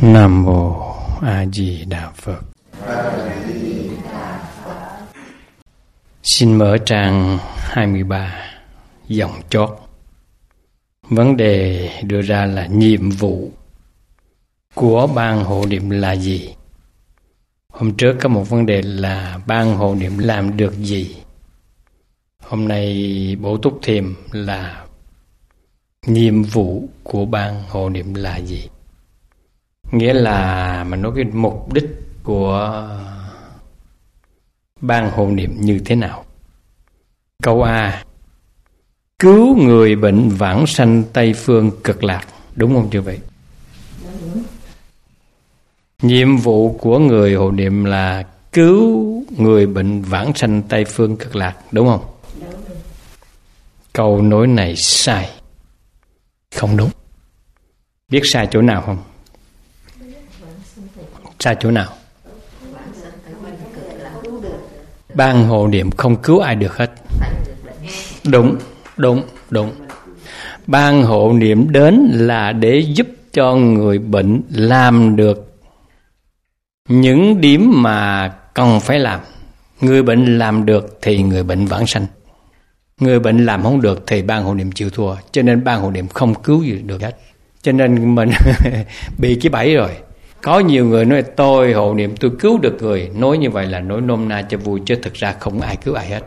Nam Mô A Di Đà Phật. Xin mở trang 23, dòng chót. Vấn đề đưa ra là nhiệm vụ của ban hộ niệm là gì? Hôm trước có một vấn đề là ban hộ niệm làm được gì? Hôm nay bổ túc thêm là nhiệm vụ của ban hộ niệm là gì? Nghĩa là mình nói cái mục đích của ban hộ niệm như thế nào? Câu A: cứu người bệnh vãng sanh Tây Phương Cực Lạc. Đúng không chưa vậy? Nhiệm vụ của người hộ niệm là cứu người bệnh vãng sanh Tây Phương Cực Lạc. Đúng không? Câu nói này sai, không đúng. Biết sai chỗ nào không? Sai chỗ nào? Ban hộ niệm không cứu ai được hết. Đúng. Ban hộ niệm đến là để giúp cho người bệnh làm được những điểm mà cần phải làm. Người bệnh làm được thì người bệnh vãng sanh. Người bệnh làm không được thì ban hộ niệm chịu thua. Cho nên ban hộ niệm không cứu gì được hết. Cho nên mình bị cái bẫy rồi. Có nhiều người nói tôi hộ niệm tôi cứu được người. Nói như vậy là nói nôm na cho vui, chứ thực ra không ai cứu ai hết.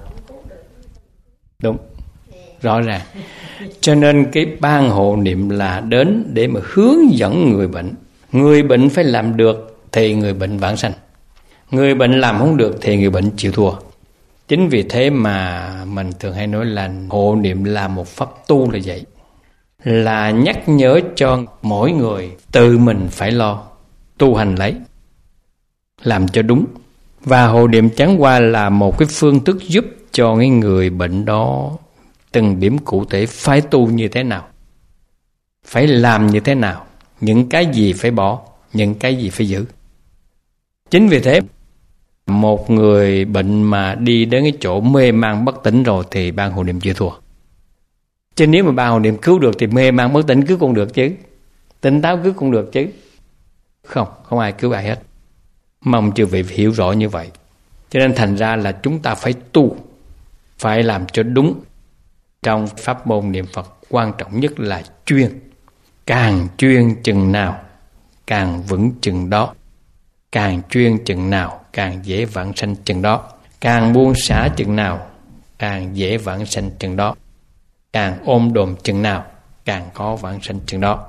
Đúng, rõ ràng. Cho nên cái ban hộ niệm là đến để mà hướng dẫn người bệnh. Người bệnh phải làm được thì người bệnh vãng sanh. Người bệnh làm không được thì người bệnh chịu thua. Chính vì thế mà mình thường hay nói là hộ niệm là một pháp tu là vậy. Là nhắc nhở cho mỗi người tự mình phải lo tu hành lấy, làm cho đúng. Và hộ niệm chẳng qua là một cái phương thức giúp cho cái người bệnh đó từng điểm cụ thể phải tu như thế nào, phải làm như thế nào, những cái gì phải bỏ, những cái gì phải giữ. Chính vì thế một người bệnh mà đi đến cái chỗ mê man bất tỉnh rồi thì ban hộ niệm chưa thua. Chứ nếu mà ban hộ niệm cứu được thì mê man bất tỉnh cứu cũng được chứ, tỉnh táo cứu cũng được chứ. Không ai cứu ai hết. Mong chư vị hiểu rõ như vậy. Cho nên thành ra là chúng ta phải tu, phải làm cho đúng. Trong pháp môn niệm Phật quan trọng nhất là chuyên. Càng chuyên chừng nào càng vững chừng đó. Càng chuyên chừng nào càng dễ vãng sanh chừng đó. Càng buông xả chừng nào càng dễ vãng sanh chừng đó. Càng ôm đồm chừng nào càng có vãng sanh chừng đó.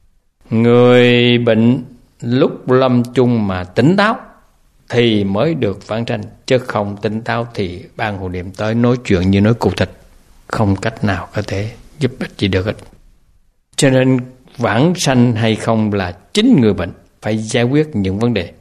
Người bệnh lúc lâm chung mà tỉnh táo thì mới được vãng sanh, chứ không tỉnh táo thì ban hộ niệm tới nói chuyện như nói cụ thịt, không cách nào có thể giúp ích gì được hết. Cho nên vãng sanh hay không là chính người bệnh phải giải quyết những vấn đề.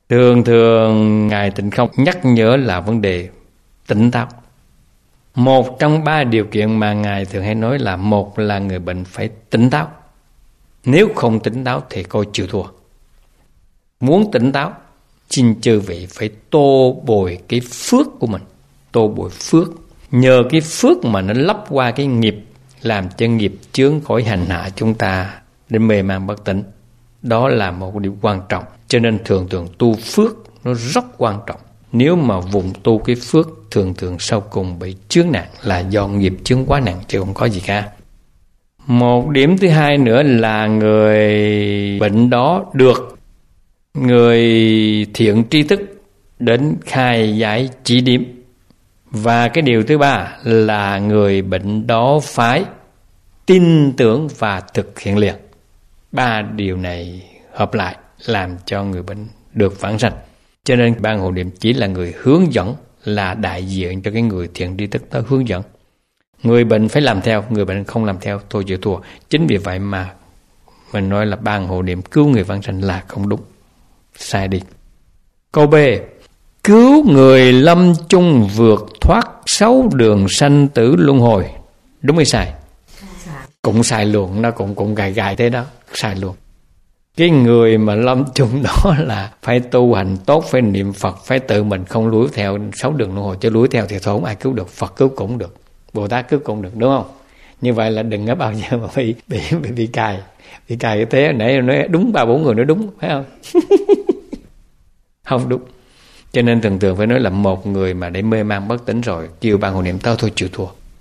Thường Ngài Tịnh Không nhắc nhở là vấn đề tỉnh táo. Một trong 3 điều kiện mà Ngài thường hay nói là: một là người bệnh phải tỉnh táo. Nếu không tỉnh táo thì coi chịu thua. Muốn tỉnh táo, xin chư vị phải tô bồi cái phước của mình. Tô bồi phước. Nhờ cái phước mà nó lấp qua cái nghiệp, làm cho nghiệp chướng khỏi hành hạ chúng ta đến mê man bất tỉnh. Đó là một điều quan trọng. Cho nên thường tu phước nó rất quan trọng. Nếu mà vùng tu cái phước, thường sau cùng bị chướng nạn là do nghiệp chướng quá nặng, chứ không có gì cả. Một điểm thứ hai nữa là người bệnh đó được người thiện tri thức đến khai giải chỉ điểm. Và cái điều thứ ba là người bệnh đó phải tin tưởng và thực hiện liền. 3 điều này hợp lại làm cho người bệnh được vãng sanh. Cho nên ban hộ niệm chỉ là người hướng dẫn, là đại diện cho cái người thiện tri thức đó hướng dẫn. Người bệnh phải làm theo, người bệnh không làm theo thôi chịu thua. Chính vì vậy mà mình nói là ban hộ niệm cứu người vãng sanh là không đúng, sai đi. Câu B: cứu người lâm chung vượt thoát 6 đường sanh tử luân hồi. Đúng hay sai? Cũng sai luôn, nó cũng gài thế đó, sai luôn. Cái người mà lâm chung đó là phải tu hành tốt, phải niệm Phật, phải tự mình không lủi theo 6 đường luân hồi, chứ lủi theo thì thôi không ai cứu được. Phật cứu cũng được, Bồ Tát cứu cũng được, đúng không? Như vậy là đừng có bao giờ mà bị cài. Bị cài cái thế nãy nói đúng 3-4 người nói đúng, phải không? Không đúng. Cho nên thường phải nói là một người mà để mê man bất tỉnh rồi, kêu ban hộ niệm tao thôi chịu thua.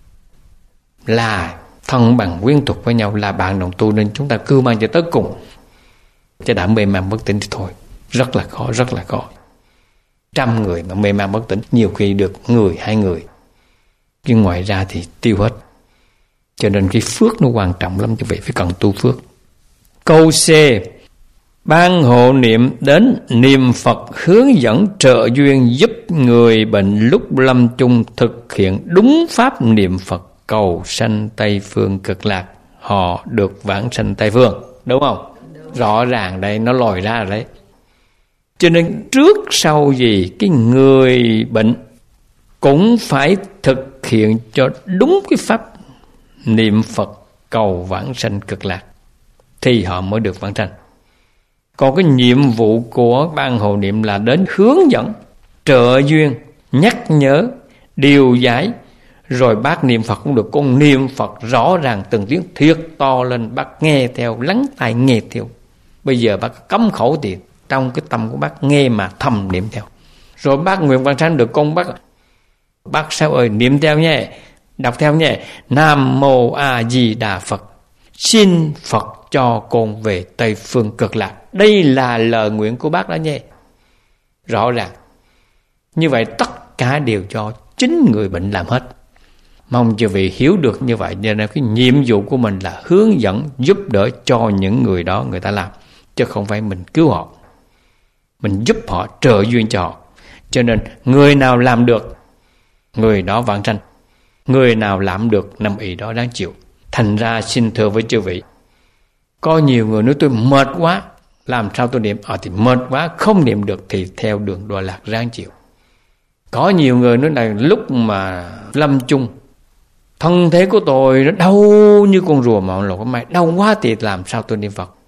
Là thân bằng quyến thuộc với nhau, là bạn đồng tu, nên chúng ta cưu mang cho tới cùng. Chứ đã mê man bất tỉnh thì thôi, rất là khó, rất là khó. 100 người mà mê man bất tỉnh, nhiều khi được người 2 người, nhưng ngoài ra thì tiêu hết. Cho nên cái phước nó quan trọng lắm, chứ vậy phải cần tu phước. Câu C, ban hộ niệm đến niệm Phật hướng dẫn trợ duyên, giúp người bệnh lúc lâm chung thực hiện đúng pháp niệm Phật cầu sanh Tây Phương Cực Lạc, họ được vãng sanh Tây Phương. Đúng không? Rõ ràng đây, nó lòi ra rồi đấy. Cho nên trước sau gì cái người bệnh cũng phải thực hiện cho đúng cái pháp niệm Phật cầu vãng sanh Cực Lạc thì họ mới được vãng sanh. Còn cái nhiệm vụ của ban hộ niệm là đến hướng dẫn, trợ duyên, nhắc nhở, điều giải. Rồi bác niệm Phật cũng được, con niệm Phật rõ ràng từng tiếng thiệt to lên, bác nghe theo, lắng tai nghe theo. Bây giờ bác cấm khẩu thì trong cái tâm của bác nghe mà thầm niệm theo. Rồi bác nguyện vãng sanh được, con bác sao ơi niệm theo nhé, đọc theo nhé. Nam Mô A Di Đà Phật, xin Phật cho con về Tây Phương Cực Lạc. Đây là lời nguyện của bác đó nhé. Rõ ràng. Như vậy tất cả đều cho chính người bệnh làm hết. Mong chư vị hiểu được như vậy, nên cái nhiệm vụ của mình là hướng dẫn, giúp đỡ cho những người đó người ta làm, chứ không phải mình cứu họ. Mình giúp họ, trợ duyên cho họ. Cho nên người nào làm được, người đó vãng sanh. Người nào làm được, năm ý đó đáng chịu. Thành ra xin thưa với chư vị, có nhiều người nói tôi mệt quá, làm sao tôi niệm? Thì mệt quá, không niệm được thì theo đường Đọa Lạc ráng chịu. Có nhiều người nói là lúc mà lâm chung, thân thế của tôi nó đau như con rùa mà lột cái mai, đau quá thì làm sao tôi niệm Phật?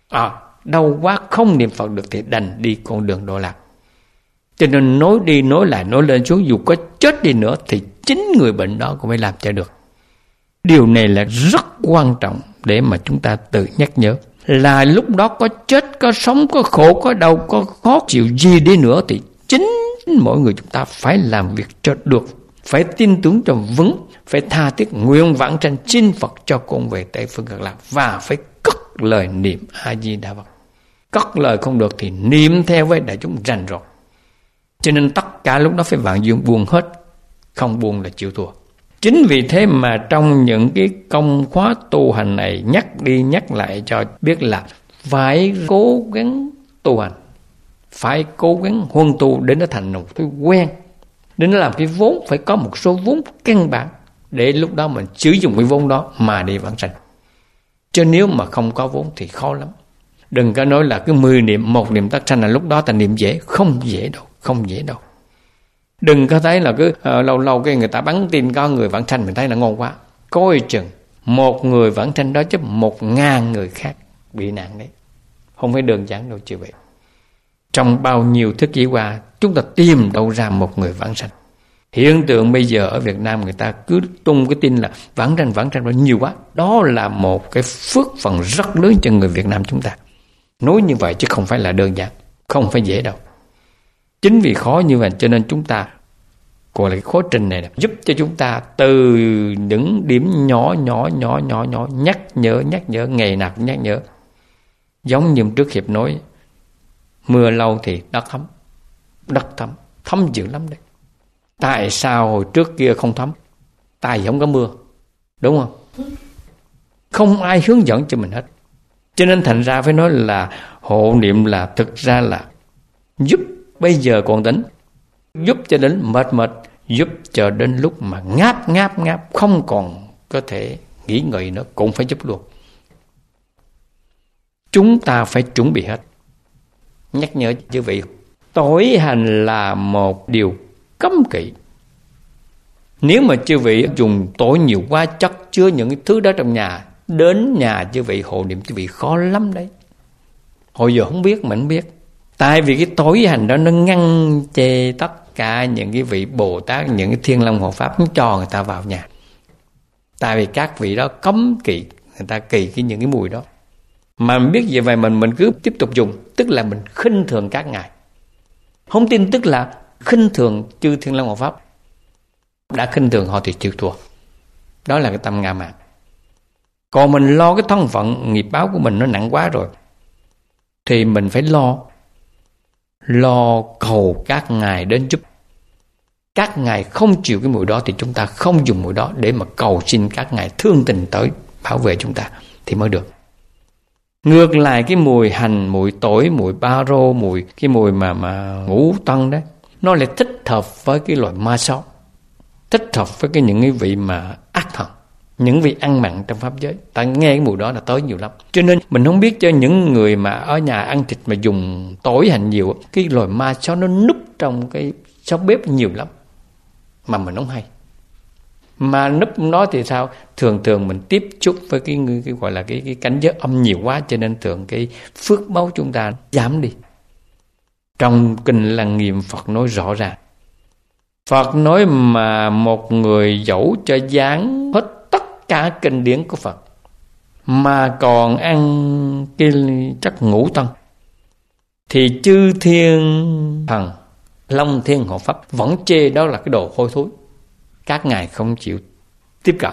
Đau quá không niệm Phật được thì đành đi con đường Đọa Lạc. Cho nên nói đi nói lại, nói lên xuống, dù có chết đi nữa thì chính người bệnh đó cũng phải làm cho được. Điều này là rất quan trọng để mà chúng ta tự nhắc nhớ. Là lúc đó có chết, có sống, có khổ, có đau, có khó chịu gì đi nữa thì chính mỗi người chúng ta phải làm việc cho được. Phải tin tưởng cho vững, phải tha thiết nguyện vãng sanh xin Phật cho con về Tây Phương Cực Lạc, và phải cất lời niệm A Di Đà Phật. Cất lời không được thì niệm theo với đại chúng rành rọt. Cho nên tất cả lúc đó phải vạn duyên buông hết, không buông là chịu thua. Chính vì thế mà trong những cái công khóa tu hành này nhắc đi nhắc lại cho biết là phải cố gắng tu hành, phải cố gắng huân tu để nó thành một thói quen, để nó làm cái vốn, phải có một số vốn căn bản để lúc đó mình sử dụng cái vốn đó mà đi vãng sanh. Chứ nếu mà không có vốn thì khó lắm. Đừng có nói là cứ 10 niệm, 1 niệm tác sanh là lúc đó ta niệm dễ, không dễ đâu, không dễ đâu. Đừng có thấy là cứ lâu lâu cái người ta bắn tin có người vãng sanh mình thấy là ngon quá. Coi chừng 1 người vãng sanh đó chứ 1000 người khác bị nạn đấy. Không phải đơn giản đâu chứ vậy. Trong bao nhiêu thế kỷ qua chúng ta tìm đâu ra 1 người vãng sanh. Hiện tượng bây giờ ở Việt Nam người ta cứ tung cái tin là vãng sanh nhiều quá. Đó là một cái phước phần rất lớn cho người Việt Nam chúng ta. Nói như vậy chứ không phải là đơn giản, không phải dễ đâu. Chính vì khó như vậy cho nên chúng ta gọi là cái khóa trình này giúp cho chúng ta từ những điểm nhỏ nhắc nhở ngày nào cũng nhắc nhở. Giống như trước Hiệp nói, mưa lâu thì đất thấm dữ lắm đấy. Tại sao hồi trước kia không thấm? Tại vì không có mưa, đúng không? Không ai hướng dẫn cho mình hết. Cho nên thành ra phải nói là hộ niệm là thực ra là giúp bây giờ còn tỉnh, giúp cho đến mệt, giúp cho đến lúc mà ngáp không còn có thể nghĩ ngợi nữa cũng phải giúp luôn. Chúng ta phải chuẩn bị hết. Nhắc nhở chư vị, tối hành là một điều cấm kỵ. Nếu mà chư vị dùng tối nhiều quá, chất chứa những cái thứ đó trong nhà, đến nhà chư vị hộ niệm chư vị khó lắm đấy. Hồi giờ không biết, mình không biết. Tại vì cái tối hành đó nó ngăn chê tất cả những cái vị Bồ Tát, những cái Thiên Long Hộ Pháp không cho người ta vào nhà. Tại vì các vị đó cấm kỵ, người ta kỳ những cái mùi đó. Mà mình biết vậy, vậy mình cứ tiếp tục dùng, tức là mình khinh thường các ngài. Không tin tức là khinh thường chư Thiên Long Hộ Pháp. Đã khinh thường họ thì chịu thua. Đó là cái tâm ngạ mạn. Còn mình lo cái thân phận nghiệp báo của mình nó nặng quá rồi, thì mình phải lo cầu các ngài đến giúp. Các ngài không chịu cái mùi đó thì chúng ta không dùng mùi đó để mà cầu xin các ngài thương tình tới bảo vệ chúng ta thì mới được. Ngược lại cái mùi hành, mùi tỏi, mùi ba rô, cái mùi mà ngũ tân đấy, nó lại thích hợp với cái loại ma sót, thích hợp với những cái vị mà ác thần, những vị ăn mặn trong pháp giới. Ta nghe cái mùi đó là tới nhiều lắm. Cho nên mình không biết cho những người mà ở nhà ăn thịt mà dùng tỏi hành nhiều, cái loại ma sót nó núp trong cái sóc bếp nhiều lắm mà mình không hay. Mà núp nó thì sao? Thường mình tiếp xúc với cái gọi là cái cảnh giới âm nhiều quá, cho nên thường cái phước báo chúng ta giảm đi. Trong kinh Lăng Nghiêm Phật nói rõ ràng. Phật nói mà một người dẫu cho dán hết tất cả kinh điển của Phật mà còn ăn cái chất ngũ tân thì chư thiên thần Long Thiên Hộ Pháp vẫn chê đó là cái đồ hôi thối. Các ngài không chịu tiếp cận.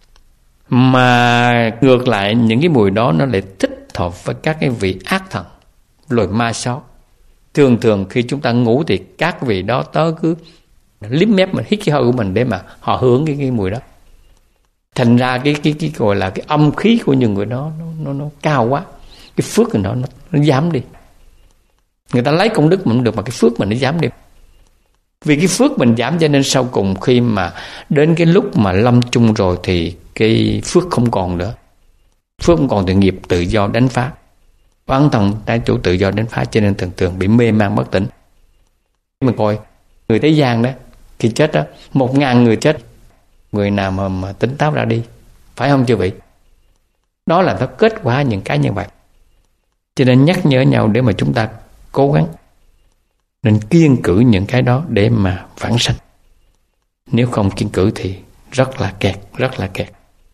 Mà ngược lại những cái mùi đó nó lại thích hợp với các cái vị ác thần, loài ma sót. Thường khi chúng ta ngủ thì các vị đó tới cứ liếm mép mình, hít cái hơi của mình để mà họ hưởng cái mùi đó. Thành ra cái gọi là cái âm khí của những người đó nó cao quá, cái phước của nó giảm đi. Người ta lấy công đức mình được mà cái phước mình nó giảm đi. Vì cái phước mình giảm cho nên sau cùng khi mà đến cái lúc mà lâm chung rồi thì cái phước không còn nữa. Phước không còn thì nghiệp tự do đánh phá. Bản thân tại chủ tự do đánh phá cho nên thường bị mê man bất tỉnh. Mình coi người thế gian đó, khi chết đó, 1.000 người chết, người nào mà tỉnh táo ra đi, phải không chư vị? Đó là nó kết quả những cái như vậy. Cho nên nhắc nhở nhau để mà chúng ta cố gắng, nên kiêng cử những cái đó để mà vãng sanh. Nếu không kiêng cử thì rất là kẹt.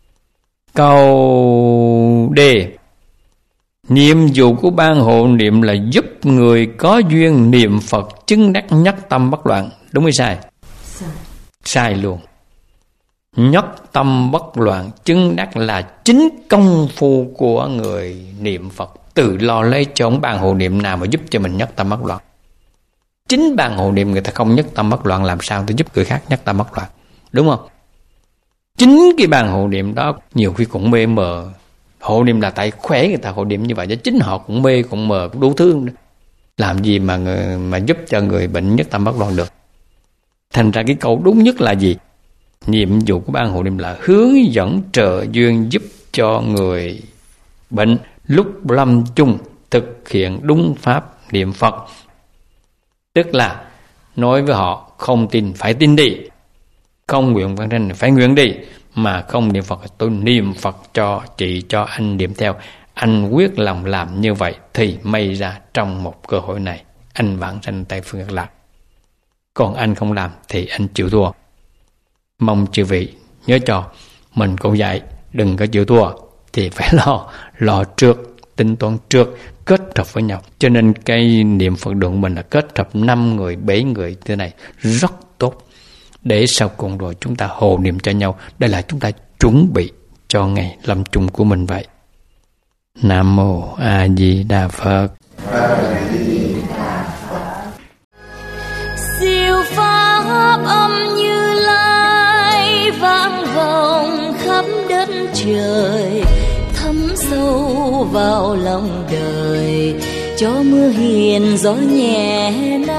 Câu D. Nhiệm vụ của ban hộ niệm là giúp người có duyên niệm Phật chứng đắc nhất tâm bất loạn. Đúng hay sai? Sai luôn. Nhất tâm bất loạn chứng đắc là chính công phu của người niệm Phật. Tự lo lấy cho ông ban hộ niệm nào mà giúp cho mình nhất tâm bất loạn. Chính ban hộ niệm người ta không nhất tâm bất loạn, làm sao để giúp người khác nhất tâm bất loạn, đúng không? Chính cái ban hộ niệm đó nhiều khi cũng mê mờ. Hộ niệm là tại khỏe người ta hộ niệm như vậy, chứ chính họ cũng mê cũng mờ cũng đủ thương. Làm gì mà giúp cho người bệnh nhất tâm bất loạn được. Thành ra cái câu đúng nhất là gì? Nhiệm vụ của ban hộ niệm là hướng dẫn trợ duyên giúp cho người bệnh lúc lâm chung thực hiện đúng pháp niệm Phật. Tức là nói với họ không tin phải tin đi, không nguyện vãng sanh phải nguyện đi, mà không niệm Phật tôi niệm Phật cho chị cho anh niệm theo. Anh quyết lòng làm như vậy thì may ra trong một cơ hội này anh vãng sanh tại phương Cực Lạc. Còn anh không làm thì anh chịu thua. Mong chư vị nhớ cho mình cũng vậy, đừng có chịu thua thì phải lo trước, tính toán trước, kết hợp với nhau. Cho nên cái niệm Phật đường mình là kết hợp 5 người, 7 người thế này rất tốt. Để sau cùng rồi chúng ta hộ niệm cho nhau. Đây là chúng ta chuẩn bị cho ngày lâm chung của mình vậy. Nam Mô A Di Đà Phật. Siêu pháp âm Như Lai vang vọng khắp đất trời, thấm sâu vào lòng đời, cho mưa hiền gió nhẹ